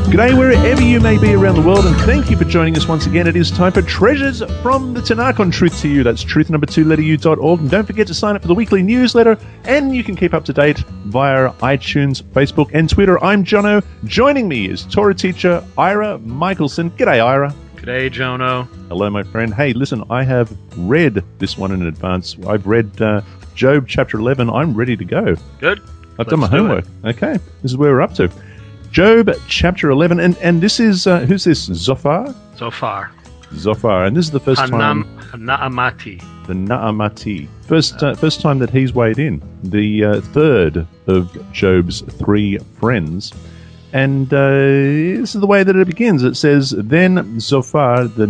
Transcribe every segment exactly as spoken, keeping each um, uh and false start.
G'day wherever you may be around the world, and thank you for joining us once again. It is time for Treasures from the Tanakh on Truth to You. That's truth number two letter u dot org. And don't forget to sign up for the weekly newsletter, and you can keep up to date via iTunes, Facebook, and Twitter. I'm Jono. Joining me is Torah teacher Ira Michelson. G'day, Ira. G'day, Jono. Hello, my friend. Hey, listen, I have read this one in advance. I've read uh, Job chapter eleven. I'm ready to go. Good. I've Let's done my do homework. it. Okay, this is where we're up to. Job chapter eleven, and, and this is, uh, who's this, Zophar? So far. Zophar, and this is the first Hanam, time, Naamati. the Naamati, first, uh, first time that he's weighed in, the uh, third of Job's three friends. And uh, this is the way that it begins. It says, Then Zophar the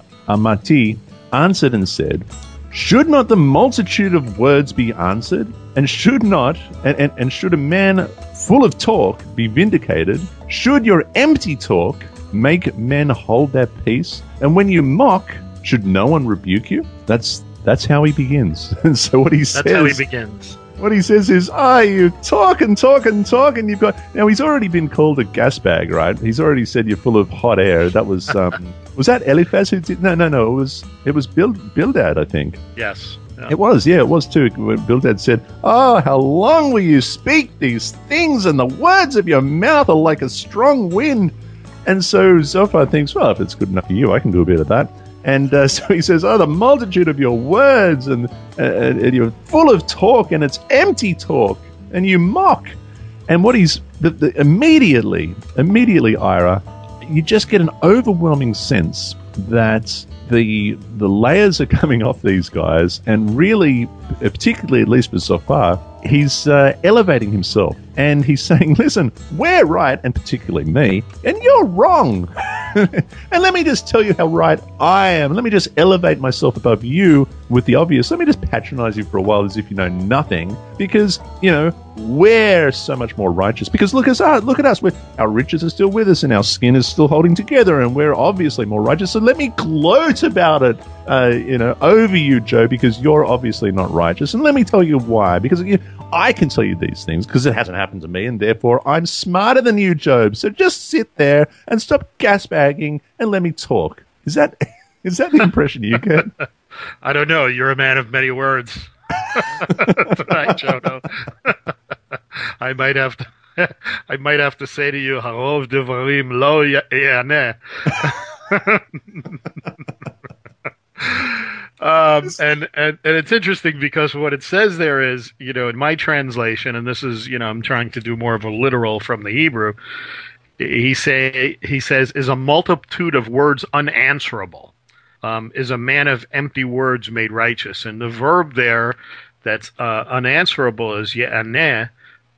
Naamati answered and said, Should not the multitude of words be answered? And should not, and, and, and should a man full of talk be vindicated? Should your empty talk make men hold their peace? And when you mock, should no one rebuke you? That's that's how he begins. And so what he That's says, how he begins. what he says is, ah, you talk and talk and talk, and you've got... Now, he's already been called a gas bag, right? He's already said you're full of hot air. That was... Um, was that Eliphaz who did... No, no, no. It was it was Bild, Bildad, I think. Yes. Yeah. It was, yeah, it was too. When Bildad said, Oh, how long will you speak these things, and the words of your mouth are like a strong wind. And so Zophar thinks, well, if it's good enough for you, I can do a bit of that. And uh, so he says, oh, the multitude of your words, and, uh, and you're full of talk, and it's empty talk, and you mock. And what he's, the, the, immediately, immediately, Ira, you just get an overwhelming sense that the the layers are coming off these guys, and really, particularly at least for Zophar, he's uh, elevating himself, and he's saying, listen, we're right, and particularly me, and you're wrong. And let me just tell you how right I am. Let me just elevate myself above you with the obvious. Let me just patronize you for a while as if you know nothing, because, you know, we're so much more righteous. Because look at us, look at us. We're, our riches are still with us, and our skin is still holding together, and we're obviously more righteous. So let me gloat about it, uh, you know, over you, Joe, because you're obviously not righteous. And let me tell you why. Because you, I can tell you these things because it hasn't happened to me, and therefore I'm smarter than you, Job. So just sit there and stop gasbagging and let me talk. Is that is that the impression you get? I don't know. You're a man of many words. Tonight, Jono. I might have to. I might have to say to you, "Harov devarim lo yaneh." Um, and, and, and it's interesting because what it says there is, you know, in my translation, and this is, you know, I'm trying to do more of a literal from the Hebrew. He say he says, is a multitude of words unanswerable? Um, is a man of empty words made righteous? And the verb there that's uh, unanswerable is ye'aneh,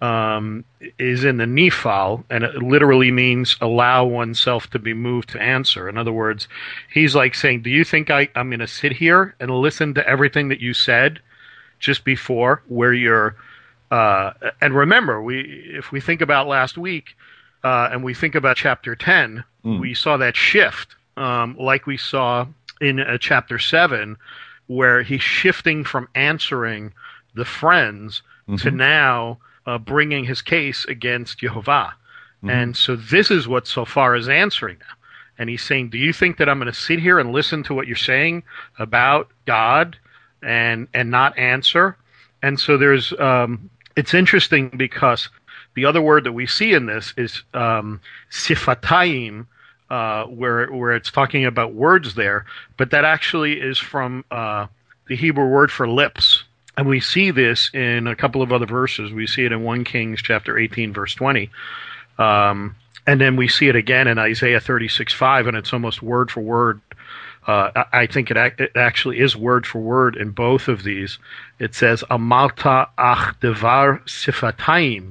um, is in the nifal, and it literally means allow oneself to be moved to answer. In other words, he's like saying, do you think I, I'm going to sit here and listen to everything that you said just before, where you're, uh, and remember, we if we think about last week, uh, and we think about chapter ten, mm. we saw that shift, um, like we saw in uh, chapter seven, where he's shifting from answering the friends mm-hmm. to now Uh, bringing his case against Yehovah. Mm-hmm. And so this is what Zophar is answering now. And he's saying, do you think that I'm going to sit here and listen to what you're saying about God and and not answer? And so there's, um, it's interesting because the other word that we see in this is um, sifatayim, uh, where, where it's talking about words there, but that actually is from uh, the Hebrew word for lips. And we see this in a couple of other verses. We see it in First Kings chapter eighteen, verse twenty. Um, and then we see it again in Isaiah thirty-six five, and it's almost word for word. Uh, I, I think it, ac- it actually is word for word in both of these. It says, Amalta ach devar sifatayim,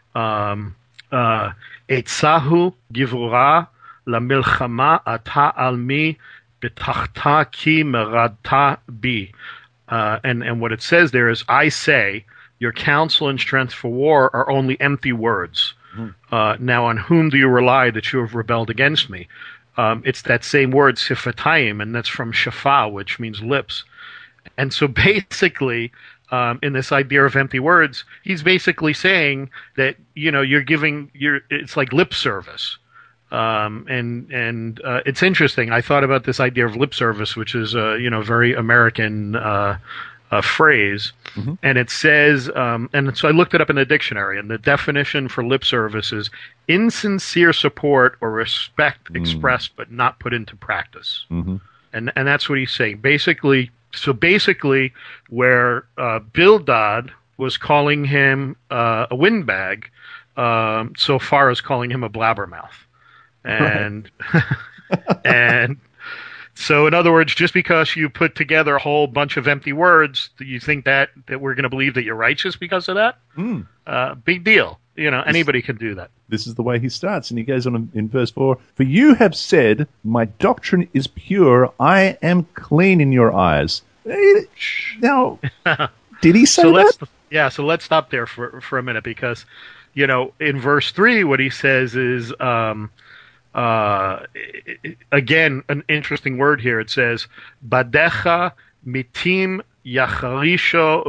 um, uh, etzahu givura la milchama ata almi betachta ki meradta bi. Uh, and, and what it says there is, I say, your counsel and strength for war are only empty words. Mm. Uh, now, on whom do you rely that you have rebelled against me? Um, it's that same word, sifatayim, and that's from shafa, which means lips. And so basically, um, in this idea of empty words, he's basically saying that, you know, you're giving, you're, it's like lip service. Um, and and uh, it's interesting. I thought about this idea of lip service, which is a you know very American uh, uh, phrase, mm-hmm. and it says, um, and so I looked it up in the dictionary, and the definition for lip service is insincere support or respect mm. expressed but not put into practice, mm-hmm. and and that's what he's saying. Basically, so basically, where uh, Bildad was calling him uh, a windbag, um, so far as calling him a blabbermouth. And and so, in other words, just because you put together a whole bunch of empty words, do you think that, that we're going to believe that you're righteous because of that? Mm. Uh, big deal. You know, anybody can do that. This is the way he starts, and he goes on in verse four, "For you have said, my doctrine is pure, I am clean in your eyes." Now, did he say so that? Let's, yeah, so let's stop there for, for a minute, because, you know, in verse three, what he says is... Um, Uh, again, an interesting word here. It says, "Badecha mitim yacharisho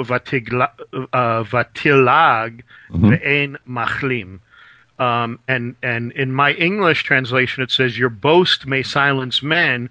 vatilag ve'en machlim." Um, and and in my English translation, it says, "Your boast may silence men.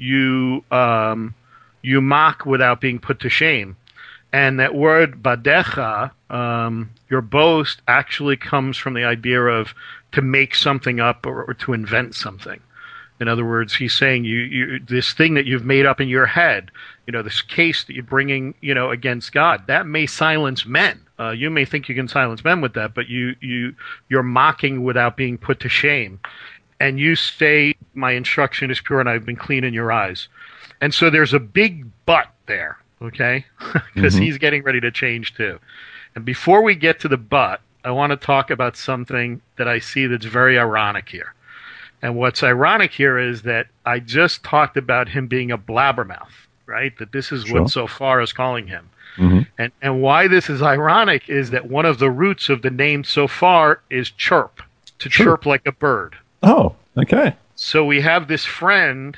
You um, you mock without being put to shame." And that word badecha, um, your boast, actually comes from the idea of to make something up or, or to invent something. In other words, he's saying you, you this thing that you've made up in your head, you know, this case that you're bringing, you know, against God, that may silence men. Uh, you may think you can silence men with that, but you you you're mocking without being put to shame. And you say, "My instruction is pure, and I've been clean in your eyes." And so there's a big but there. Okay, because mm-hmm. he's getting ready to change too. And before we get to the but, I want to talk about something that I see that's very ironic here. And what's ironic here is that I just talked about him being a blabbermouth, right? That this is sure. what so far is calling him. Mm-hmm. And and why this is ironic is that one of the roots of the name so far is chirp, to True. chirp like a bird. Oh, okay. So we have this friend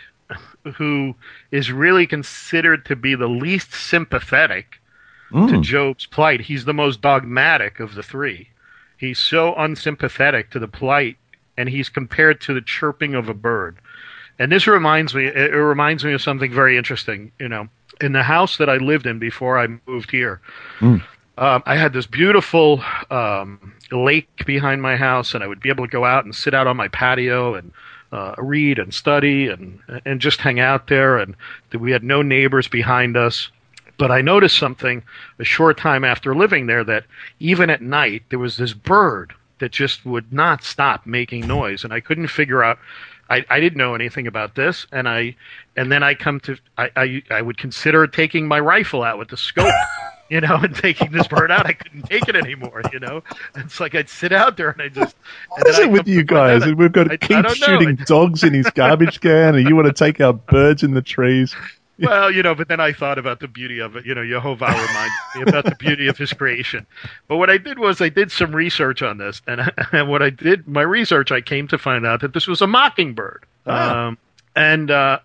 who is really considered to be the least sympathetic mm. to Job's plight. He's the most dogmatic of the three. He's so unsympathetic to the plight, and he's compared to the chirping of a bird. And this reminds me, it reminds me of something very interesting. You know, in the house that I lived in before I moved here, mm. um, I had this beautiful um, lake behind my house, and I would be able to go out and sit out on my patio and Uh, read and study and and just hang out there, and we had no neighbors behind us. But I noticed something a short time after living there, that even at night there was this bird that just would not stop making noise, and I couldn't figure out. I, I didn't know anything about this, and I and then I come to I, I I would consider taking my rifle out with the scope. You know, and taking this bird out, I couldn't take it anymore, you know? It's like I'd sit out there and I just... What is it with you guys? We've got to keep shooting dogs in his garbage can, and you want to take our birds in the trees. Well, you know, but then I thought about the beauty of it. You know, Yehovah reminded me about the beauty of his creation. But what I did was I did some research on this, and, and what I did, my research, I came to find out that this was a mockingbird. Ah. Um, and... uh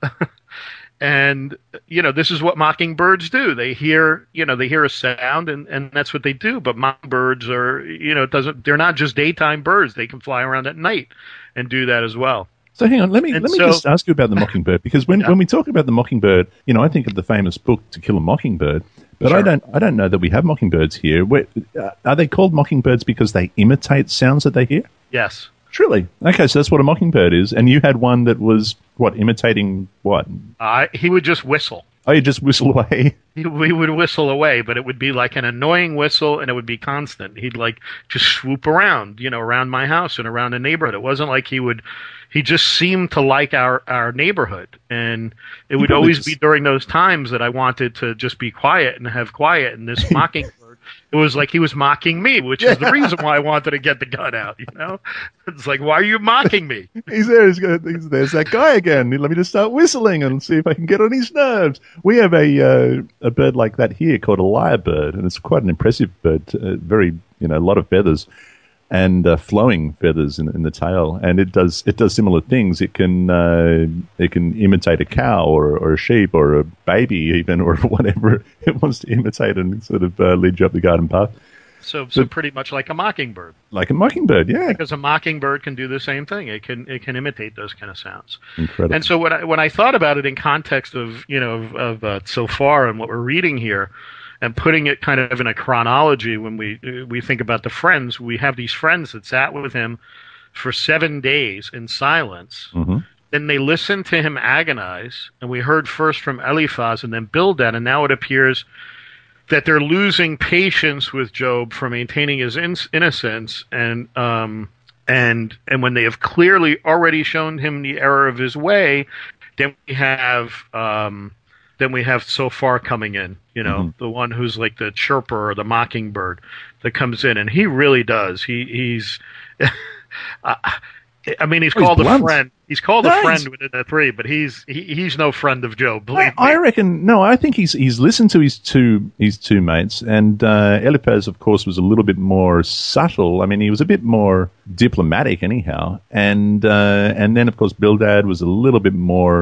And, you know, this is what mockingbirds do. They hear, you know, they hear a sound, and, and that's what they do. But mockingbirds are, you know, it doesn't, they're not just daytime birds. They can fly around at night and do that as well. So hang on, let me and let me so, just ask you about the mockingbird, because when, yeah. when we talk about the mockingbird, you know, I think of the famous book To Kill a Mockingbird, but sure. I don't I don't know that we have mockingbirds here. Where, uh, are they called mockingbirds because they imitate sounds that they hear? Yes. Truly. Okay, so that's what a mockingbird is. And you had one that was, what, imitating what? Uh, he would just whistle. Oh, you just whistle away? He, we would whistle away, but it would be like an annoying whistle, and it would be constant. He'd, like, just swoop around, you know, around my house and around the neighborhood. It wasn't like he would... He just seemed to like our, our neighborhood. And it would always just... be during those times that I wanted to just be quiet and have quiet, and this mockingbird... It was like he was mocking me, which is the reason why I wanted to get the gun out, you know? It's like, why are you mocking me? He's there. He's got, he's, there's that guy again. Let me just start whistling and see if I can get on his nerves. We have a uh, a bird like that here called a lyrebird, and it's quite an impressive bird. Uh, very, you know, a lot of feathers and uh, flowing feathers in, in the tail, and it does it does similar things. It can uh, it can imitate a cow or, or a sheep or a baby even, or whatever it wants to imitate, and sort of uh, lead you up the garden path. So, so But- pretty much like a mockingbird, Like a mockingbird, yeah. because a mockingbird can do the same thing. It can it can imitate those kind of sounds. Incredible. And so when I when I thought about it in context of you know of, of uh, so far and what we're reading here, and putting it kind of in a chronology, when we we think about the friends, we have these friends that sat with him for seven days in silence. Mm-hmm. Then they listened to him agonize, and we heard first from Eliphaz and then Bildad, and now it appears that they're losing patience with Job for maintaining his in- innocence, and um, and and when they have clearly already shown him the error of his way, then we have um, then we have Sophar coming in, you know, Mm-hmm. the one who's like the chirper or the mockingbird that comes in, and he really does. He he's. uh, I mean, he's Oh, he's called a blunt. friend. He's called No, a friend he's- within the three, but he's he, he's no friend of Job. I, Believe I me. reckon no. I think he's he's listened to his two his two mates, and uh, Eliphaz, of course, was a little bit more subtle. I mean, he was a bit more diplomatic, anyhow, and uh, and then of course Bildad was a little bit more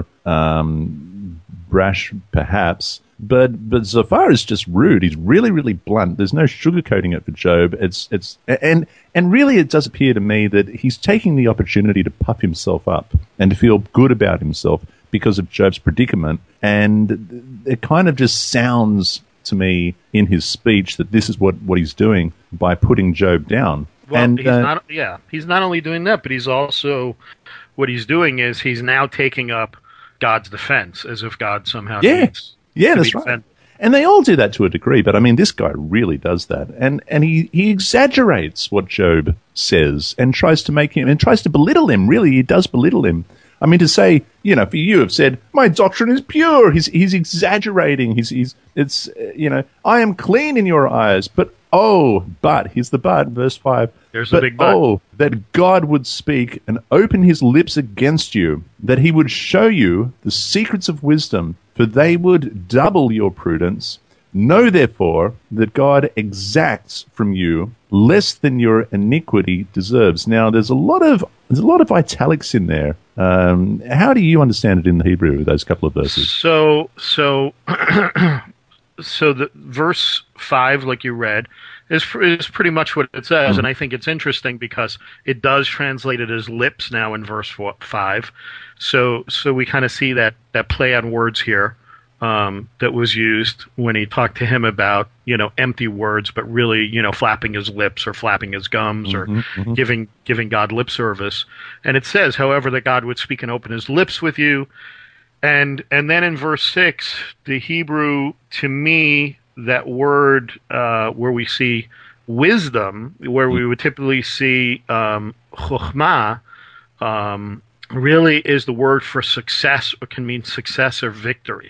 um, brash, perhaps. But but Zophar is just rude. He's really really blunt. There's no sugarcoating it for Job. It's it's and and really it does appear to me that he's taking the opportunity to puff himself up and to feel good about himself because of Job's predicament. And it kind of just sounds to me in his speech that this is what, what he's doing by putting Job down. Well, and he's uh, not. Yeah, he's not only doing that, but he's also what he's doing is he's now taking up God's defense as if God somehow Yeah. needs yeah, to that's be right. defended. And they all do that to a degree, but I mean, this guy really does that, and and he, he exaggerates what Job says and tries to make him and tries to belittle him. Really, he does belittle him. I mean, to say, you know, for you have said my doctrine is pure. He's he's exaggerating. He's he's it's uh, you know, I am clean in your eyes, but oh, but here's the but, verse five. There's the but big but. oh, that God would speak and open his lips against you, that he would show you the secrets of wisdom, for they would double your prudence. Know therefore that God exacts from you less than your iniquity deserves. Now, there's a lot of there's a lot of italics in there. Um, how do you understand it in the Hebrew? Those couple of verses. So so so the verse five, like you read, is is pretty much what it says, Mm-hmm. and I think it's interesting because it does translate it as lips now in verse four, five. So so we kind of see that that play on words here. Um, that was used when he talked to him about, you know, empty words, but really, you know, flapping his lips or flapping his gums or Mm-hmm, giving giving God lip service. And it says, however, that God would speak and open his lips with you. And and then in verse six, the Hebrew, to me, that word uh, where we see wisdom, where we would typically see um, chokhmah, um, really is the word for success, or can mean success or victory.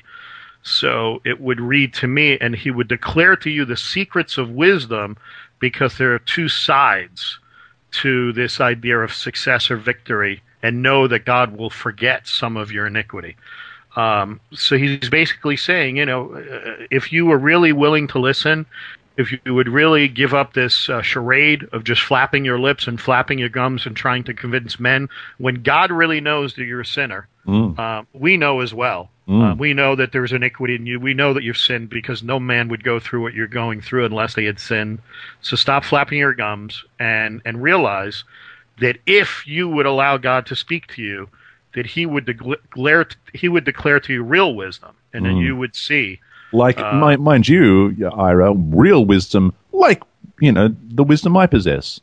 So it would read to me, and he would declare to you the secrets of wisdom, because there are two sides to this idea of success or victory, and know that God will forget some of your iniquity. Um, so he's basically saying, you know, uh, if you were really willing to listen, if you would really give up this uh, charade of just flapping your lips and flapping your gums and trying to convince men, when God really knows that you're a sinner, Mm. uh, we know as well. Mm. Uh, we know that there's iniquity in you. We know that you've sinned, because no man would go through what you're going through unless they had sinned. So stop flapping your gums and, and realize that if you would allow God to speak to you, that he would declare he would declare to you real wisdom, and then Mm. you would see. Like, Uh, mi- mind you, Ira, real wisdom, like, you know, the wisdom I possess.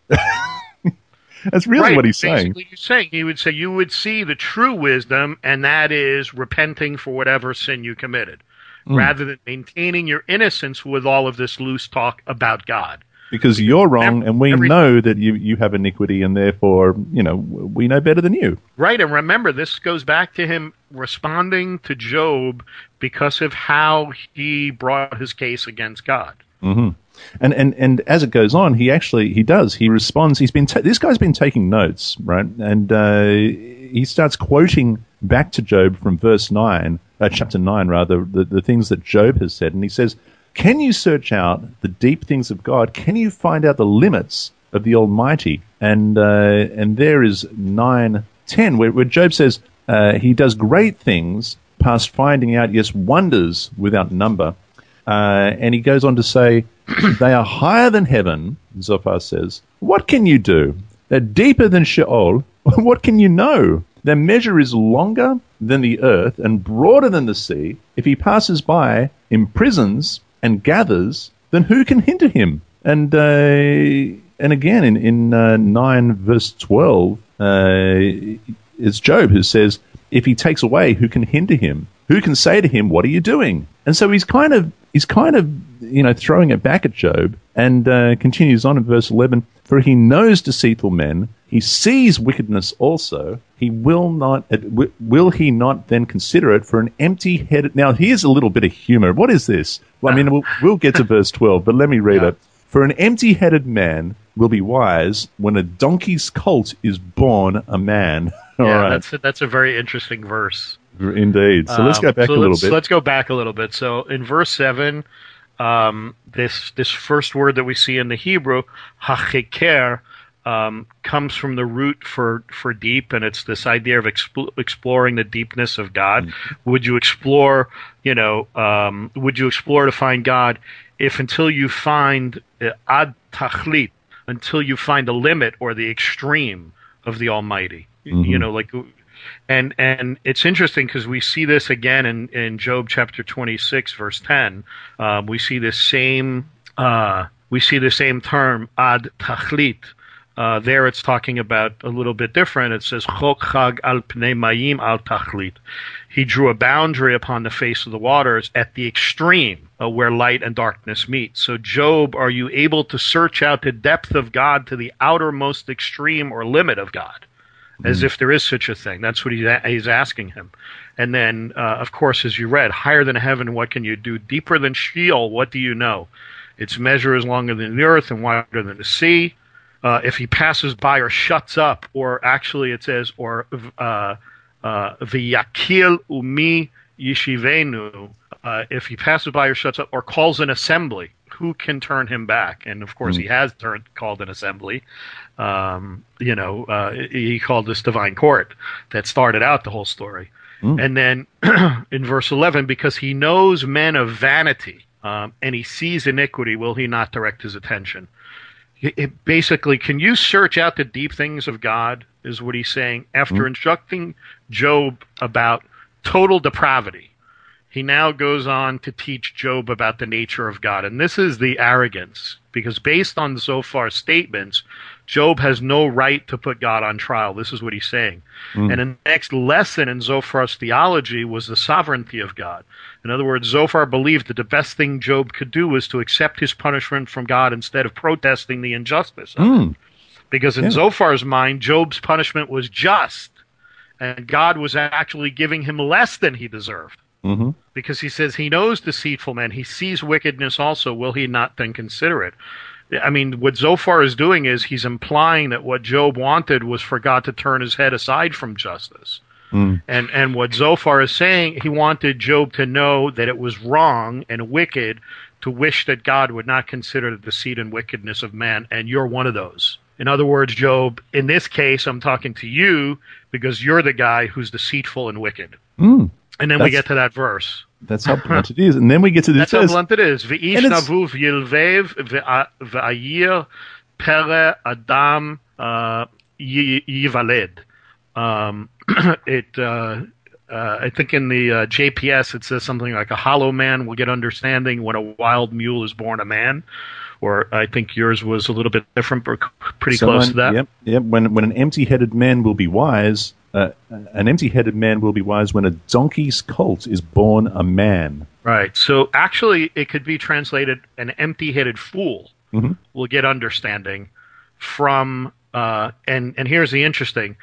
That's really right, what he's saying. Basically, he's saying he would say you would see the true wisdom, and that is repenting for whatever sin you committed, Mm. rather than maintaining your innocence with all of this loose talk about God. Because you're wrong, Every- and we every- know that you, you have iniquity, and therefore, you know, we know better than you. Right, and remember, this goes back to him responding to Job because of how he brought his case against God. hmm And, and and as it goes on, he actually he does he responds. He's been ta- this guy's been taking notes, right? And uh, he starts quoting back to Job from verse nine, uh, chapter nine, rather, the, the things that Job has said, and he says, "Can you search out the deep things of God? Can you find out the limits of the Almighty?" And uh, and there is nine ten, where, where Job says uh, he does great things, past finding out, yes, wonders without number. Uh, and he goes on to say, "They are higher than heaven, Zophar says, "What can you do? They're deeper than Sheol. What can you know? Their measure is longer than the earth and broader than the sea. If he passes by, imprisons, and gathers, then who can hinder him?" And uh, and again, in, in uh, nine verse twelve, uh, it's Job who says, "If he takes away, who can hinder him? Who can say to him, 'What are you doing?'" And so he's kind of he's kind of you know throwing it back at Job, and uh, continues on in verse eleven. "For he knows deceitful men, he sees wickedness also. He will not will he not then consider it for an empty-headed?" Now here's a little bit of humor. What is this? Well, I mean, we'll, we'll get to verse twelve, but let me read yeah. it. "For an empty-headed man will be wise when a donkey's colt is born a man." All yeah, right. that's a, that's a very interesting verse. Indeed. So let's go back um, so a little let's, bit. Let's go back a little bit. So in verse seven, um, this this first word that we see in the Hebrew, hacheker, um, comes from the root for, for deep, and it's this idea of expl- exploring the deepness of God. Mm-hmm. Would you explore, you know, um, would you explore to find God if until you find uh, ad tachlit, until you find the limit or the extreme of the Almighty? Mm-hmm. You know, like, and and it's interesting because we see this again in, in Job chapter twenty-six, verse ten. Um, we see this same uh, we see the same term ad tachlit. Uh, there, it's talking about a little bit different. It says chok chag al pnei mayim al tachlit. He drew a boundary upon the face of the waters at the extreme uh, where light and darkness meet. So, Job, are you able to search out the depth of God to the outermost extreme or limit of God? As mm. if there is such a thing. That's what he's, a- he's asking him. And then, uh, of course, as you read, higher than heaven, what can you do? Deeper than Sheol, what do you know? Its measure is longer than the earth and wider than the sea. Uh, if he passes by or shuts up, or actually it says, or uh, uh, v'yakil umi yishivenu, uh, if he passes by or shuts up, or calls an assembly, who can turn him back? And of course, mm. he has turned, called an assembly. Um, you know, uh, he called this divine court that started out the whole story. Mm. And then in verse eleven, because he knows men of vanity, um, and he sees iniquity, will he not direct his attention? It, it basically, can you search out the deep things of God, is what he's saying. After mm. instructing Job about total depravity, he now goes on to teach Job about the nature of God. And this is the arrogance, because based on Zophar's statements, Job has no right to put God on trial. This is what he's saying. Mm. And the next lesson in Zophar's theology was the sovereignty of God. In other words, Zophar believed that the best thing Job could do was to accept his punishment from God instead of protesting the injustice of mm. it. Because in yeah. Zophar's mind, Job's punishment was just, and God was actually giving him less than he deserved. Mm-hmm. Because he says he knows deceitful men, he sees wickedness also, will he not then consider it? I mean, what Zophar is doing is he's implying that what Job wanted was for God to turn his head aside from justice. Mm. And and what Zophar is saying, he wanted Job to know that it was wrong and wicked to wish that God would not consider the deceit and wickedness of man, and you're one of those. In other words, Job, in this case, I'm talking to you because you're the guy who's deceitful and wicked. Mm. And then that's, we get to that verse. That's how blunt it is. And then we get to this. That's how blunt it is. V'ish navuv yilvev v'ayir pere adam yivaled. Um, it, uh, uh, I think in the uh, J P S it says something like a hollow man will get understanding when a wild mule is born a man. Or I think yours was a little bit different, but pretty Someone, close to that. Yep, yep. When when an empty-headed man will be wise, uh, an empty-headed man will be wise when a donkey's colt is born a man. Right. So actually, it could be translated: an empty-headed fool mm-hmm. will get understanding from. Uh, and and here's the interesting: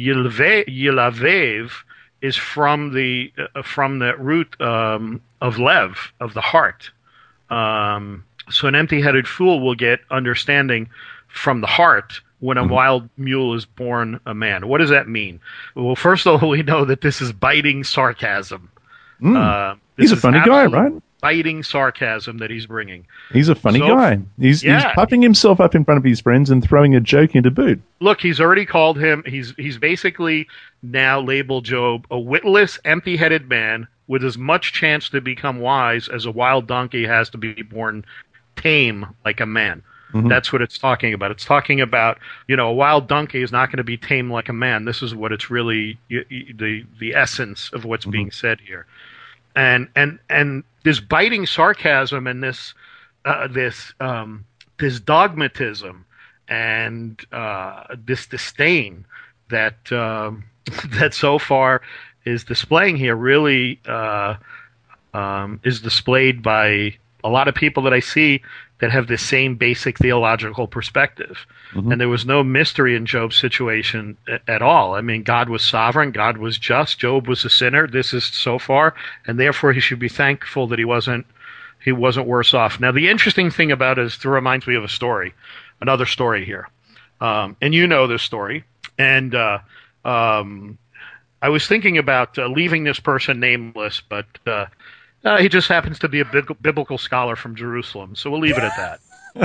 yilavev is from the uh, from the root um, of lev, of the heart. Um, So an empty-headed fool will get understanding from the heart when a mm-hmm. wild mule is born a man. What does that mean? Well, first of all, we know that this is biting sarcasm. Mm. Uh, he's a funny guy, right? Biting sarcasm that he's bringing. He's a funny so, guy. He's, yeah. he's puffing himself up in front of his friends and throwing a joke into boot. Look, he's already called him, he's he's basically now labeled Job a witless, empty-headed man with as much chance to become wise as a wild donkey has to be born tame like a man. Mm-hmm. That's what it's talking about. It's talking about, you know, a wild donkey is not going to be tamed like a man. This is what it's really, the the essence of what's mm-hmm. being said here. And and and this biting sarcasm and this uh, this um, this dogmatism and uh, this disdain that um, that so far is displaying here really uh, um, is displayed by a lot of people that I see that have the same basic theological perspective. Mm-hmm. And there was no mystery in Job's situation at, at all. I mean, God was sovereign. God was just. Job was a sinner. This is so far. And therefore, he should be thankful that he wasn't he wasn't worse off. Now, the interesting thing about it is it reminds me of a story, another story here. Um, and you know this story. And uh, um, I was thinking about uh, leaving this person nameless, but uh, Uh, he just happens to be a bib- biblical scholar from Jerusalem, so we'll leave it at that.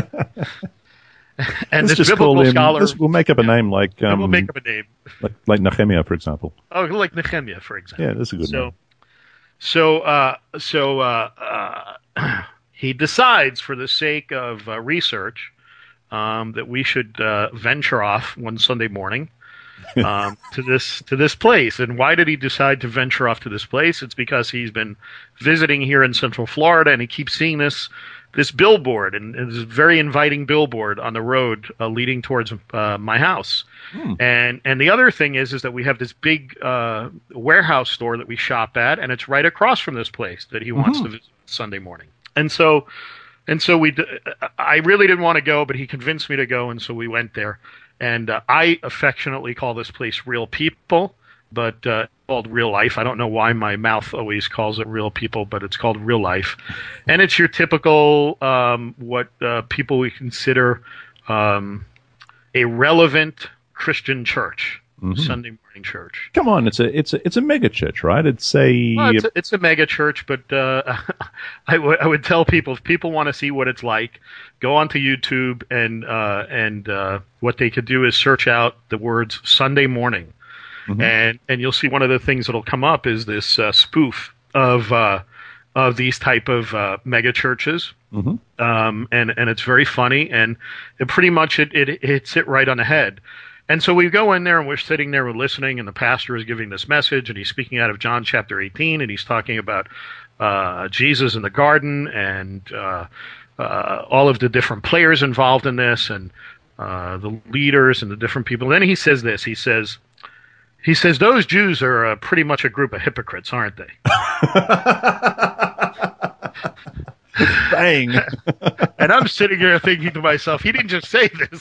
And Let's this just biblical call him, scholar, let's- we'll make up a name like um, we'll make up a name. like, like Nehemiah, for example. Oh, like Nehemiah, for example. Yeah, that's a good so, name. So, uh, so uh, uh, he decides, for the sake of uh, research, um, that we should uh, venture off one Sunday morning. um, to this to this place. And why did he decide to venture off to this place? It's because he's been visiting here in Central Florida, and he keeps seeing this this billboard, and it's a very inviting billboard on the road uh, leading towards uh, my house. Hmm. And and the other thing is is that we have this big uh, warehouse store that we shop at, and it's right across from this place that he mm-hmm. wants to visit Sunday morning. And so and so we d- I really didn't want to go, but he convinced me to go, and so we went there. And uh, I affectionately call this place Real People, but uh, it's called Real Life. I don't know why my mouth always calls it Real People, but it's called Real Life. And it's your typical, um, what uh, people would consider um, a relevant Christian church, mm-hmm. Sunday morning church. Come on, it's a it's a it's a mega church, right? It's a well, it's, a it's a mega church, but uh, I, w- I would tell people if people want to see what it's like, go onto YouTube and uh, and uh, what they could do is search out the words Sunday morning, mm-hmm. and and you'll see one of the things that'll come up is this uh, spoof of uh, of these type of uh, mega churches, mm-hmm. um, and and it's very funny, and it pretty much it, it hits it right on the head. And so we go in there and we're sitting there, we're listening, and the pastor is giving this message, and he's speaking out of John chapter eighteen, and he's talking about uh, Jesus in the garden and uh, uh, all of the different players involved in this, and uh, the leaders and the different people. And then he says this. He says, he says, those Jews are uh, pretty much a group of hypocrites, aren't they? Bang. And I'm sitting here thinking to myself, he didn't just say this.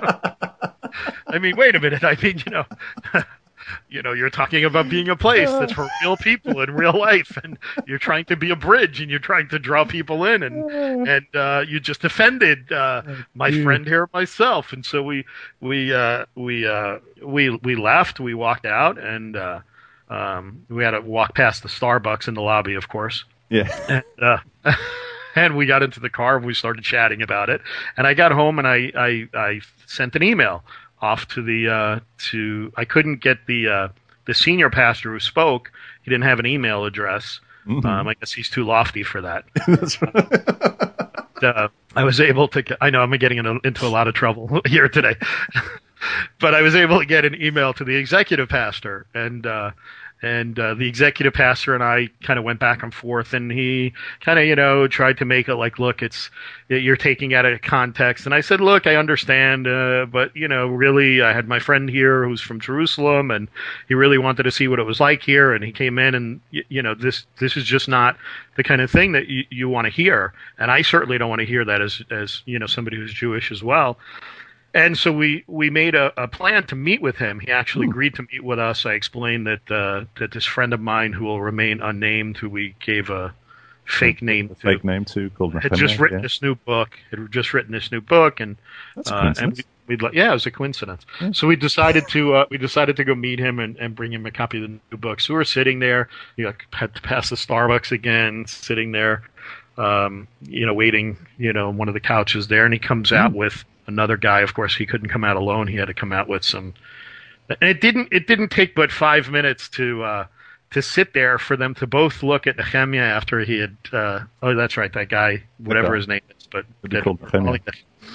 I mean, wait a minute. I mean, you know, you know, you're talking about being a place that's for real people in real life, and you're trying to be a bridge, and you're trying to draw people in, and and uh, you just offended uh, my friend here, myself, and so we we uh, we uh, we we left. We walked out, and uh, um, we had to walk past the Starbucks in the lobby, of course. Yeah. And, uh, and we got into the car and we started chatting about it. And I got home and I I, I sent an email off to the uh, to I couldn't get the uh, the senior pastor who spoke. He didn't have an email address. Mm-hmm. Um, I guess he's too lofty for that. That's right. But, uh, I was able to. I know I'm getting in a, into a lot of trouble here today, but I was able to get an email to the executive pastor, and uh, and uh, the executive pastor and I kind of went back and forth, and he kind of, you know, tried to make it like, look, it's you're taking it out of context. And I said, look, I understand, uh, but, you know, really, I had my friend here who's from Jerusalem, and he really wanted to see what it was like here, and he came in, and, you, you know, this this is just not the kind of thing that you, you want to hear. And I certainly don't want to hear that as, as you know, somebody who's Jewish as well. And so we, we made a, a plan to meet with him. He actually Ooh. agreed to meet with us. I explained that uh, that this friend of mine who will remain unnamed, who we gave a fake name to, fake name to, called had just written yeah. this new book. Had just written this new book, and That's a uh, coincidence. and we, we'd yeah, it was a coincidence. Yeah. So we decided to uh, we decided to go meet him and, and bring him a copy of the new book. So we were sitting there. You know, had to pass the Starbucks again, sitting there, um, you know, waiting, you know, on one of the couches there, and he comes mm. out with another guy. Of course, he couldn't come out alone. He had to come out with some. And it didn't. It didn't take but five minutes to uh, to sit there for them to both look at Nehemiah after he had. Uh, oh, that's right, that guy, whatever Okay. his name is, but Would be called Nehemiah.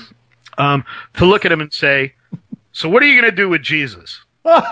um, to look at him and say, so what are you going to do with Jesus?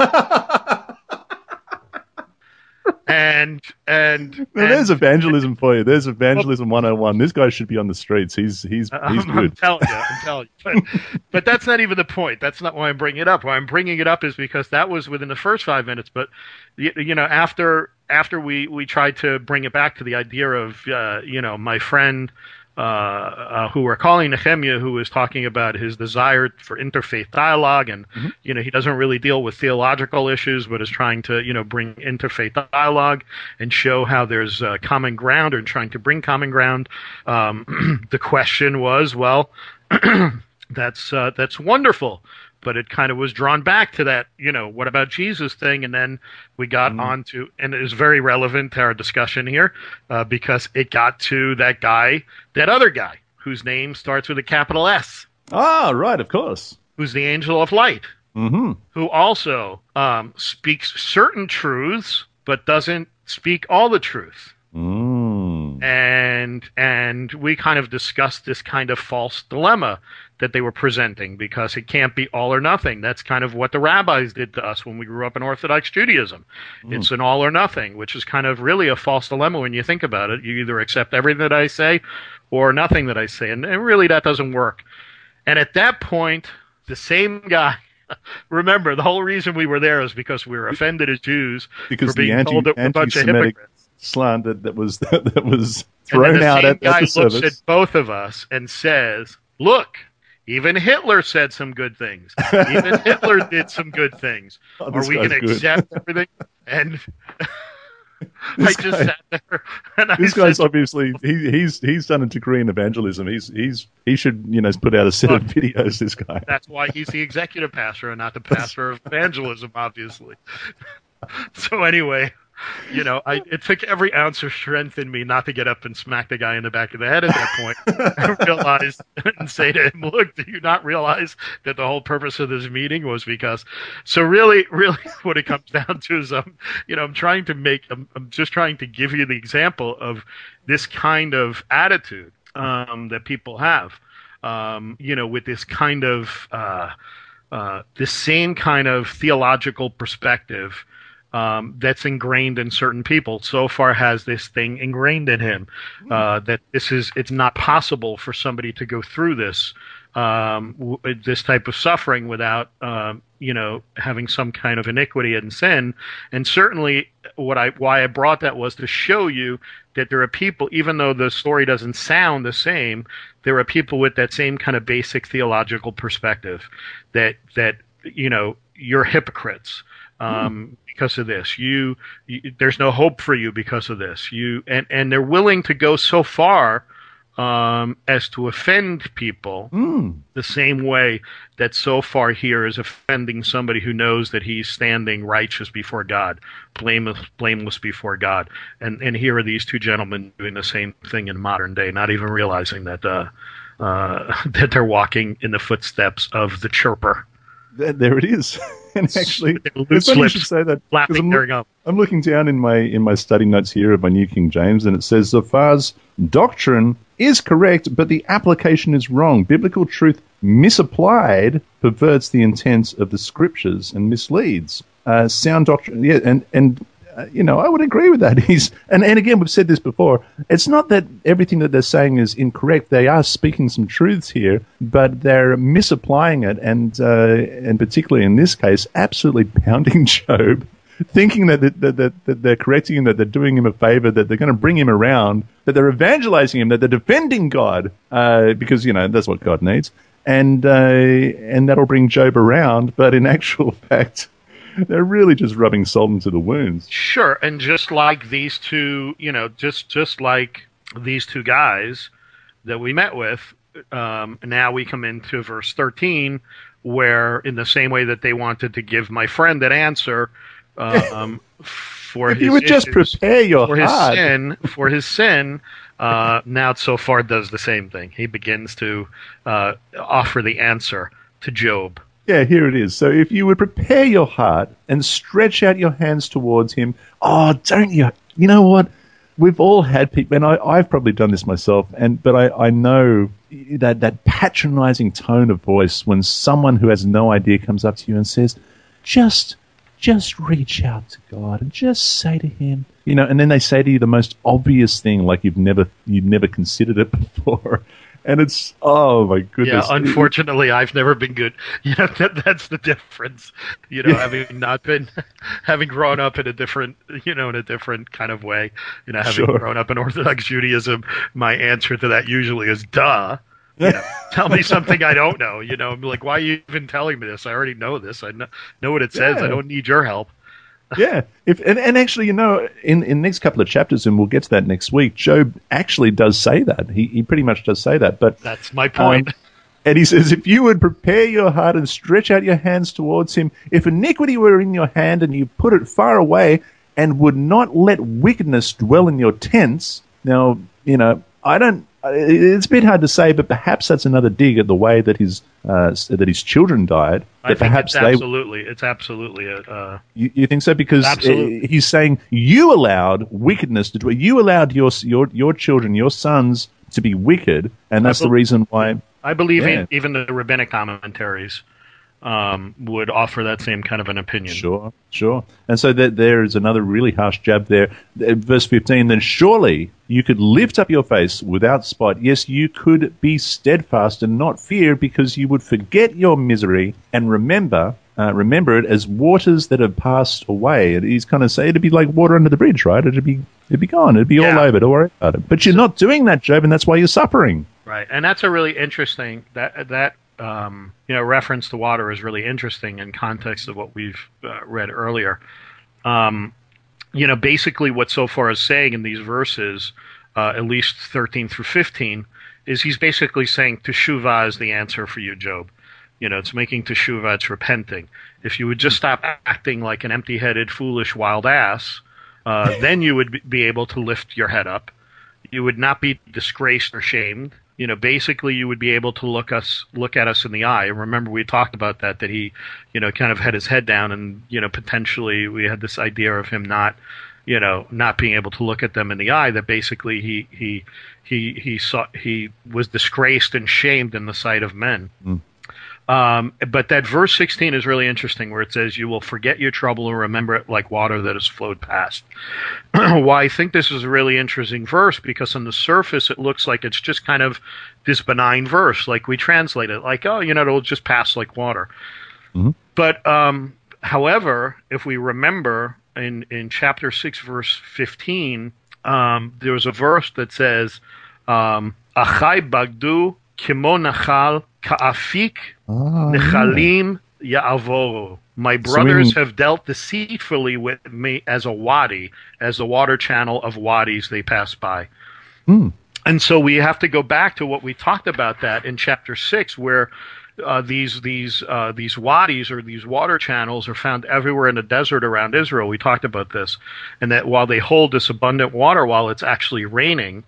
and and, well, and there's evangelism for you. There's evangelism one oh one. This guy should be on the streets. He's he's he's I'm, good. I'm telling you, I'm telling you. But, but that's not even the point. That's not why I'm bringing it up. Why I'm bringing it up is because that was within the first five minutes. But you, you know, after after we, we tried to bring it back to the idea of uh, you know my friend. Uh, uh, who we're calling Nehemiah, who is talking about his desire for interfaith dialogue, and mm-hmm. you know he doesn't really deal with theological issues, but is trying to you know bring interfaith dialogue and show how there's uh, common ground, or trying to bring common ground. Um, the question was, well, that's uh, that's wonderful. But it kind of was drawn back to that, you know, what about Jesus thing? And then we got mm. on to, and it is very relevant to our discussion here, uh, because it got to that guy, that other guy, whose name starts with a capital S. Ah, right, of course. Who's the angel of light. Mm-hmm. Who also um, speaks certain truths, but doesn't speak all the truth. Mm. And and we kind of discussed this kind of false dilemma that they were presenting, because it can't be all or nothing. That's kind of what the rabbis did to us when we grew up in Orthodox Judaism. Mm. It's an all or nothing, which is kind of really a false dilemma when you think about it. You either accept everything that I say or nothing that I say, and, and really that doesn't work. And at that point, the same guy, remember, the whole reason we were there is because we were offended as Jews because for being the anti, told that we're a bunch of hypocrites. Slant that, that was that, that was thrown out at, at the service. And the same guy looks at both of us and says, look, even Hitler said some good things. Even Hitler did some good things. Oh, Are we going to accept everything? And I just guy, sat there. And this I guy's said, obviously he, he's he's done a degree in evangelism. He's he's he should you know put out a set look, of videos. This guy. That's why he's the executive pastor and not the pastor of evangelism, obviously. So anyway. You know, I, it took every ounce of strength in me not to get up and smack the guy in the back of the head at that point. I realized and say to him, look, do you not realize that the whole purpose of this meeting was because... So really, really what it comes down to is, um, you know, I'm trying to make... I'm, I'm just trying to give you the example of this kind of attitude um, that people have, um, you know, with this kind of... Uh, uh, this same kind of theological perspective Um, that's ingrained in certain people. So far has this thing ingrained in him, uh, that this is, it's not possible for somebody to go through this, um, w- this type of suffering without, um, you know, having some kind of iniquity and sin. And certainly what I, why I brought that was to show you that there are people, even though the story doesn't sound the same, there are people with that same kind of basic theological perspective that, that, you know, you're hypocrites. Um, because of this, you, you, there's no hope for you because of this. You and, and they're willing to go so far um, as to offend people mm. the same way that so far here is offending somebody who knows that he's standing righteous before God, blameless, blameless before God. And and here are these two gentlemen doing the same thing in modern day, not even realizing that uh, uh, that they're walking in the footsteps of the chirper. There it is. And actually, it's funny you should say that. Laughing, I'm, I'm looking down in my in my study notes here of my New King James, and it says, Zofar's doctrine is correct, but the application is wrong. Biblical truth misapplied perverts the intent of the scriptures and misleads. Uh, sound doctrine, yeah, and and uh, you know, I would agree with that. He's and, and again, we've said this before. It's not that everything that they're saying is incorrect. They are speaking some truths here, but they're misapplying it, and uh, and particularly in this case, absolutely pounding Job, thinking that, that, that, that they're correcting him, that they're doing him a favor, that they're going to bring him around, that they're evangelizing him, that they're defending God, uh, because you know that's what God needs, and uh, and that'll bring Job around. But in actual fact, they're really just rubbing salt into the wounds. Sure, and just like these two, you know, just just like these two guys that we met with, um, now we come into verse thirteen, where in the same way that they wanted to give my friend an answer um, for if his you would issues, just prepare your for heart. his sin, for his sin, uh, now so far does the same thing. He begins to uh, offer the answer to Job. Yeah, here it is. So if you would prepare your heart and stretch out your hands towards him, oh, don't you? You know what? we've all had people, and I, I've probably done this myself, and but I, I know that that patronizing tone of voice when someone who has no idea comes up to you and says, just just reach out to God and just say to him, you know, and then they say to you the most obvious thing, like you've never you've never considered it before. And it's, oh my goodness. Yeah, unfortunately, I've never been good. You know, that, that's the difference. You know, Yeah. having not been, having grown up in a different, you know, in a different kind of way. You know, having Sure. grown up in Orthodox Judaism, my answer to that usually is, duh. You know, tell me something I don't know. You know, I'm like, why are you even telling me this? I already know this. I know, know what it says. Yeah. I don't need your help. Yeah, if and, and actually, you know, in in the next couple of chapters, and we'll get to that next week, Job actually does say that. He he pretty much does say that. But That's my point. Um, and he says, if you would prepare your heart and stretch out your hands towards him, if iniquity were in your hand and you put it far away, and would not let wickedness dwell in your tents. Now, you know, I don't. It's a bit hard to say, but perhaps that's another dig at the way that his uh, that his children died. I That think perhaps it's they. absolutely, it's absolutely a, uh, You, you think so? Because uh, Absolutely. he's saying you allowed wickedness to dwell. You allowed your your your children, your sons, to be wicked, and that's the bel- reason why. I believe Yeah. in, even the rabbinic commentaries um, would offer that same kind of an opinion. Sure, sure. And so there, there is another really harsh jab there. Uh, Verse fifteen, then surely you could lift up your face without spot. Yes, you could be steadfast and not fear, because you would forget your misery and remember uh, remember it as waters that have passed away. And he's kind of saying it'd be like water under the bridge, right? It'd be it'd be gone. It'd be Yeah. all over. Don't worry about it. But you're not doing that, Job, and that's why you're suffering. Right, and that's a really interesting that that um, you know reference to water is really interesting in context of what we've uh, read earlier. Um, you know, basically what Sophar is saying in these verses, uh, at least thirteen through fifteen, is he's basically saying teshuvah is the answer for you, Job. You know, it's making teshuvah, it's repenting. If you would just stop acting like an empty-headed, foolish, wild ass, uh, then you would be able to lift your head up. You would not be disgraced or shamed. You know, basically, you would be able to look us, look at us in the eye. And remember, we talked about that. That he, you know, kind of had his head down, and you know, potentially, we had this idea of him not, you know, not being able to look at them in the eye. That basically, he he he he saw he was disgraced and shamed in the sight of men. Mm. Um, but that verse sixteen is really interesting, where it says, "You will forget your trouble and remember it like water that has flowed past." Why I think this is a really interesting verse, because on the surface it looks like it's just kind of this benign verse, like we translate it, like, oh, you know, it'll just pass like water. Mhm. But um, however, if we remember in in chapter six, verse fifteen, um, there was a verse that says, um, "Achai bagdu kimo nachal ka'afik." Oh, Nechalim ya'avoru. My So brothers we- have dealt deceitfully with me as a wadi, as a water channel of wadis they pass by. Hmm. And so we have to go back to what we talked about that in chapter six, where uh, these these uh, these wadis or these water channels are found everywhere in the desert around Israel. We talked about this, and that while they hold this abundant water while it's actually raining,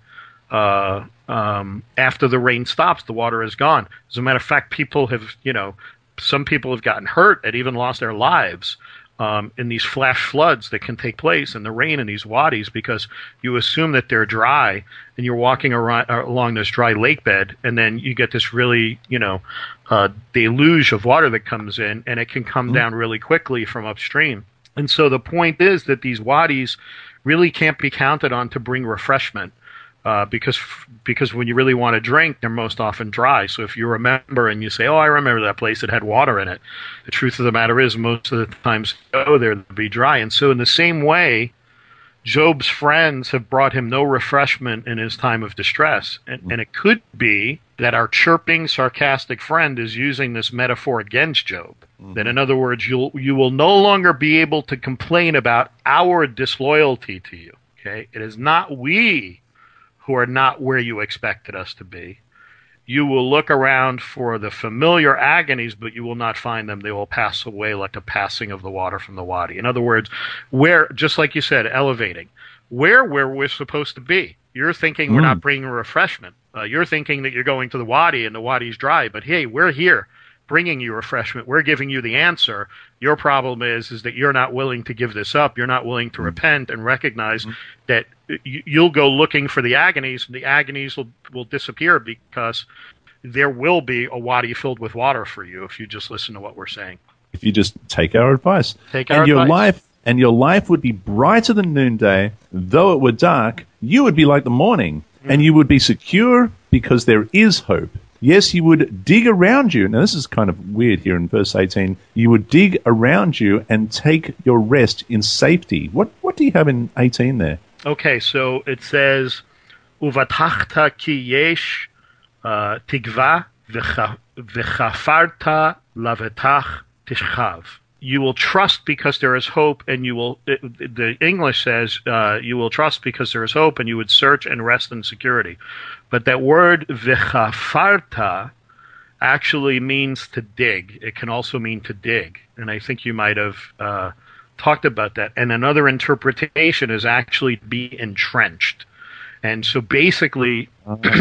uh, um, after the rain stops, the water is gone. As a matter of fact, people have, you know, some people have gotten hurt and even lost their lives um, in these flash floods that can take place in the rain in these wadis, because you assume that they're dry and you're walking around, along this dry lake bed, and then you get this really, you know, uh, deluge of water that comes in, and it can come Mm-hmm. down really quickly from upstream. And so the point is that these wadis really can't be counted on to bring refreshment. Uh, because because when you really want to drink, they're most often dry. So if you remember and you say, oh, I remember that place that had water in it, the truth of the matter is most of the times you go there to be dry. And so in the same way, Job's friends have brought him no refreshment in his time of distress. And, and it could be that our chirping, sarcastic friend is using this metaphor against Job. Mm-hmm. That in other words, you'll you will no longer be able to complain about our disloyalty to you. Okay? It is not we who are not where you expected us to be. You will look around for the familiar agonies, but you will not find them. They will pass away like the passing of the water from the wadi. In other words, where, just like you said, elevating, where where we're supposed to be. You're thinking mm. we're not bringing refreshment. Uh, you're thinking that you're going to the wadi and the wadi's dry, but hey, we're here. bringing you refreshment. We're giving you the answer. Your problem is is that you're not willing to give this up. You're not willing to mm-hmm. repent and recognize mm-hmm. that y- you'll go looking for the agonies, and the agonies will, will disappear because there will be a wadi filled with water for you if you just listen to what we're saying. If you just take our advice. Take our and your advice. life and your life would be brighter than noonday, though it were dark, you would be like the morning, mm-hmm. and you would be secure because there is hope. Yes, you would dig around you. Now, this is kind of weird here in verse eighteen. You would dig around you and take your rest in safety. What what do you have in eighteen there? Okay, so it says, Uvatachta ki yesh tigva v'chafarta lavetach tishchav. You will trust because there is hope, and you will, it, the English says, uh, you will trust because there is hope, and you would search and rest in security. But that word v'chafarta actually means to dig. It can also mean to dig. And I think you might have uh, talked about that. And another interpretation is actually be entrenched. And so basically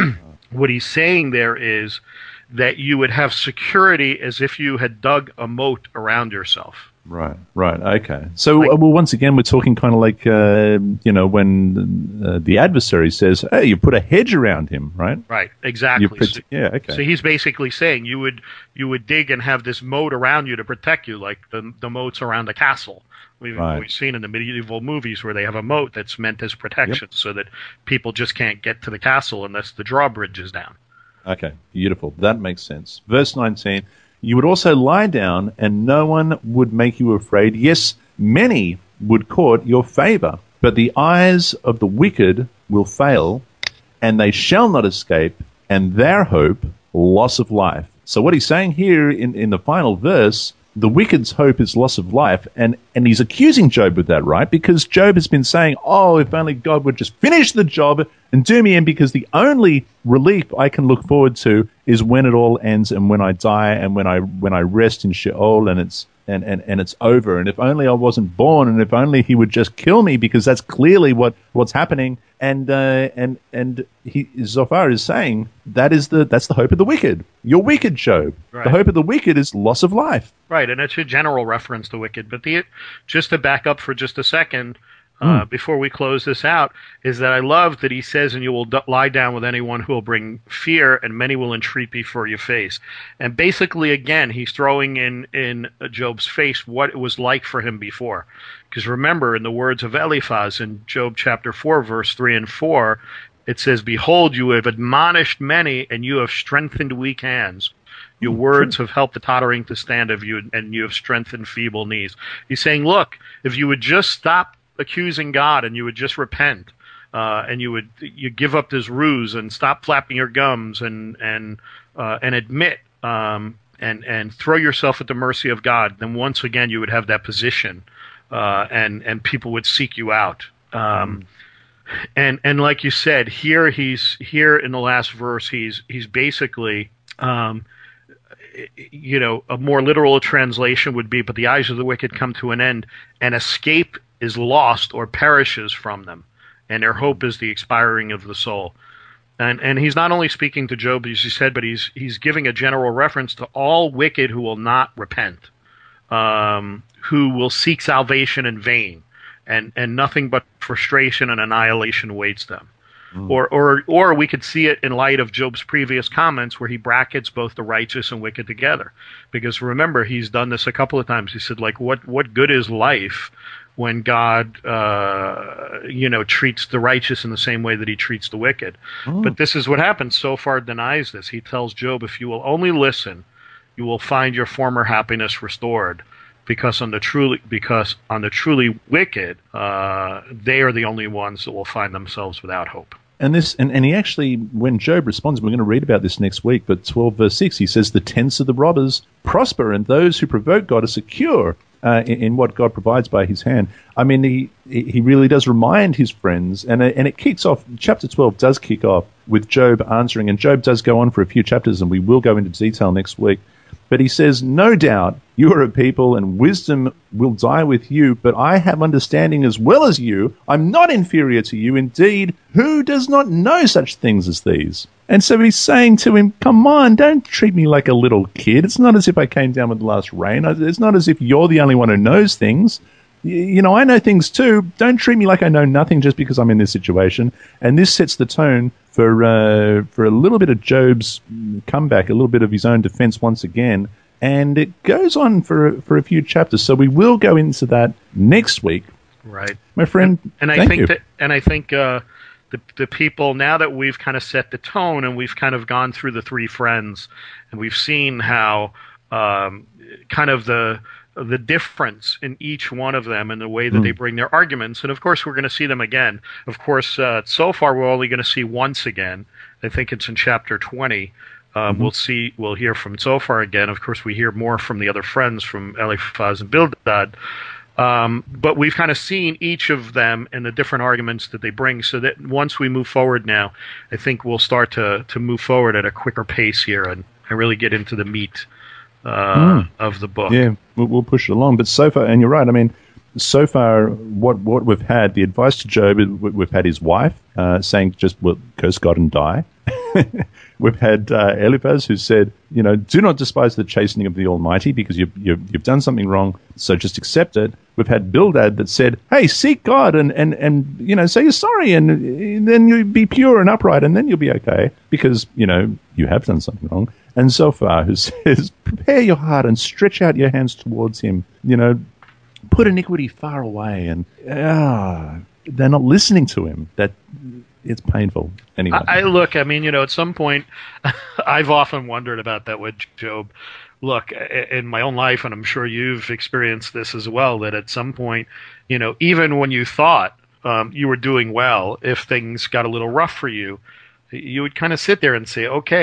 what he's saying there is that you would have security as if you had dug a moat around yourself. Right, right, okay. So, Like- uh, well, once again, we're talking kind of like, uh, you know, when uh, the adversary says, hey, you put a hedge around him, right? Right, exactly. You put- So- yeah, okay. So he's basically saying you would you would dig and have this moat around you to protect you, like the the moats around a castle. We've, Right. we've seen in the medieval movies where they have a moat that's meant as protection, so that people just can't get to the castle unless the drawbridge is down. Okay, beautiful. That makes sense. Verse nineteen, you would also lie down, and no one would make you afraid. Yes, many would court your favor, but the eyes of the wicked will fail, and they shall not escape, and their hope, loss of life. So what he's saying here in, in the final verse, the wicked's hope is loss of life, and, and he's accusing Job with that, right? Because Job has been saying, oh, if only God would just finish the job and do me in, because the only relief I can look forward to is when it all ends and when I die and when I when I rest in Sheol and it's and, and, and it's over. And if only I wasn't born, and if only he would just kill me, because that's clearly what, what's happening. And uh, and and he Zophar is saying that is the that's the hope of the wicked. You're wicked, Job. Right. The hope of the wicked is loss of life. Right, and it's a general reference to wicked. But the just to back up for just a second, uh, mm. before we close this out, is that I love that he says, and you will d- lie down with anyone who will bring fear, and many will entreat before your face. And basically, again, he's throwing in, in Job's face what it was like for him before. Because remember, in the words of Eliphaz in Job chapter four, verse three and four, it says, behold, you have admonished many, and you have strengthened weak hands. Your words have helped the tottering to stand of you, and you have strengthened feeble knees. He's saying, look, if you would just stop accusing God, and you would just repent, uh, and you would you give up this ruse and stop flapping your gums and and uh, and admit um, and and throw yourself at the mercy of God, then once again you would have that position, uh, and and people would seek you out. Um, and and like you said, here he's here in the last verse, he's he's basically. Um, you know, a more literal translation would be, but the eyes of the wicked come to an end, and escape is lost or perishes from them, and their hope is the expiring of the soul. And and he's not only speaking to Job, as you said, but he's he's giving a general reference to all wicked who will not repent, um, who will seek salvation in vain, and, and nothing but frustration and annihilation awaits them. Mm. Or, or, or we could see it in light of Job's previous comments where he brackets both the righteous and wicked together. Because remember, he's done this a couple of times. He said, like, what, what good is life when God, uh, you know, treats the righteous in the same way that he treats the wicked? Mm. But this is what happens. Zophar denies this. He tells Job, if you will only listen, you will find your former happiness restored. Because on the truly, because on the truly wicked, uh, they are the only ones that will find themselves without hope. And this, and, and he actually, when Job responds, we're going to read about this next week, but twelve verse six, he says, the tents of the robbers prosper, and those who provoke God are secure uh, in, in what God provides by his hand. I mean, he he really does remind his friends, and and it kicks off, chapter twelve does kick off with Job answering, and Job does go on for a few chapters, and we will go into detail next week. But he says, no doubt you are a people and wisdom will die with you, but I have understanding as well as you. I'm not inferior to you. Indeed, who does not know such things as these? And so he's saying to him, come on, don't treat me like a little kid. It's not as if I came down with the last rain. It's not as if you're the only one who knows things. You know, I know things too. Don't treat me like I know nothing just because I'm in this situation. And this sets the tone for uh, for a little bit of Job's comeback, a little bit of his own defense once again. And it goes on for for a few chapters. So we will go into that next week, right, my friend. And, and I thank think you. that, and I think uh, the the people, now that we've kind of set the tone and we've kind of gone through the three friends, and we've seen how um, kind of the the difference in each one of them and the way that mm. they bring their arguments. And of course, we're going to see them again. Of course, uh, so far, we're only going to see once again. I think it's in chapter twenty. Um, mm-hmm. We'll see, we'll hear from Zophar again. Of course, we hear more from the other friends, from Eliphaz and Bildad. Um, but we've kind of seen each of them and the different arguments that they bring, so that once we move forward now, I think we'll start to, to move forward at a quicker pace here and, and really get into the meat Uh, mm. of the book. Yeah, we'll, we'll push it along. But so far, and you're right, I mean, so far, what what we've had, the advice to Job, we've had his wife uh, saying just, well, curse God and die. We've had uh, Eliphaz who said, you know, do not despise the chastening of the Almighty because you've, you've, you've done something wrong, so just accept it. We've had Bildad that said, hey, seek God and, and, and you know, say you're sorry and, and then you'll be pure and upright and then you'll be okay because, you know, you have done something wrong. And Zophar who says, prepare your heart and stretch out your hands towards him, you know, put iniquity far away. And ah, they're not listening to him. That it's painful. Anyway. I, I look, I mean, you know, at some point, I've often wondered about that with Job. Look, in my own life, and I'm sure you've experienced this as well, that at some point, you know, even when you thought um, you were doing well, if things got a little rough for you, you would kind of sit there and say,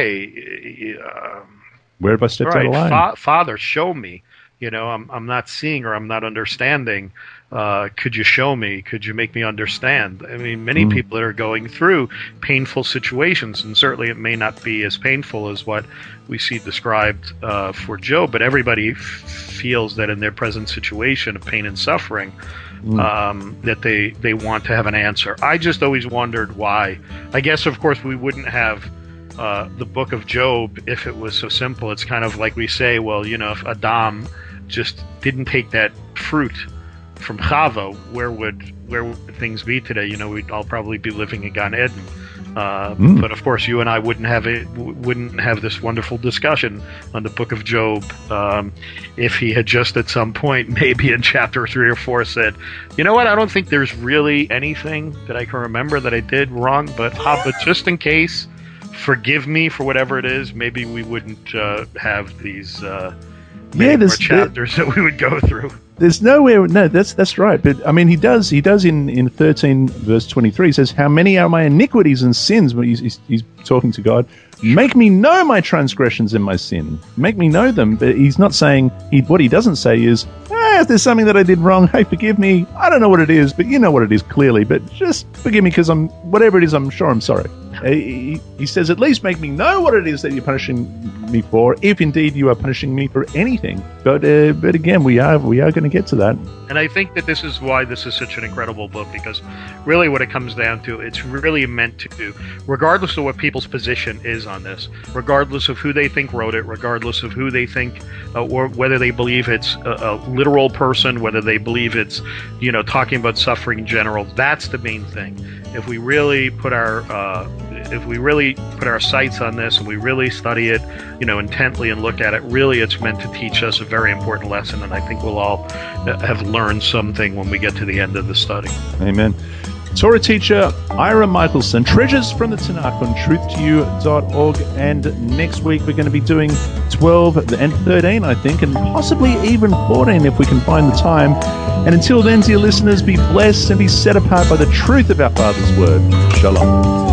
okay, uh, where have I stepped right, out of line? Fa- Father, show me. You know, I'm I'm not seeing or I'm not understanding. Uh, could you show me? Could you make me understand? I mean, many mm. people that are going through painful situations, and certainly it may not be as painful as what we see described uh, for Job, but everybody f- feels that in their present situation of pain and suffering, mm. um, that they, they want to have an answer. I just always wondered why. I guess, of course, we wouldn't have uh, the book of Job if it was so simple. It's kind of like we say, well, you know, if Adam just didn't take that fruit from Chava, where would where would things be today? You know, we'd all probably be living in Gan Eden. Uh, mm. But of course, you and I wouldn't have it, wouldn't have this wonderful discussion on the Book of Job um, if he had just at some point, maybe in chapter three or four, said, "You know what? I don't think there's really anything that I can remember that I did wrong, but ah, but just in case, forgive me for whatever it is." Maybe we wouldn't uh, have these uh, many yeah, more chapters that we would go through. There's nowhere. No, that's that's right. But I mean, he does. He does in, in thirteen verse twenty three. He says, "How many are my iniquities and sins?" But he's, he's, he's talking to God. Make me know my transgressions and my sin. Make me know them. But he's not saying. He what he doesn't say is, ah, if there's something that I did wrong, hey, forgive me. I don't know what it is, but you know what it is clearly. But just forgive me because I'm whatever it is. I'm sure I'm sorry. He, he says, at least make me know what it is that you're punishing me for, if indeed you are punishing me for anything. But uh, but again, we are we are going to get to that. And I think that this is why this is such an incredible book, because really what it comes down to, it's really meant to, regardless of what people's position is on this, regardless of who they think wrote it, regardless of who they think, uh, or whether they believe it's a, a literal person, whether they believe it's, you know, talking about suffering in general, that's the main thing. If we really put our uh, if we really put our sights on this and we really study it, you know, intently and look at it, really it's meant to teach us a very important lesson, and I think we'll all have learned something when we get to the end of the study. Amen. Torah teacher Ira Michelson, Treasures from the Tanakh on truth to you dot org, and next week we're going to be doing twelve and thirteen, I think, and possibly even fourteen if we can find the time. And until then, dear listeners, be blessed and be set apart by the truth of our Father's Word. Shalom.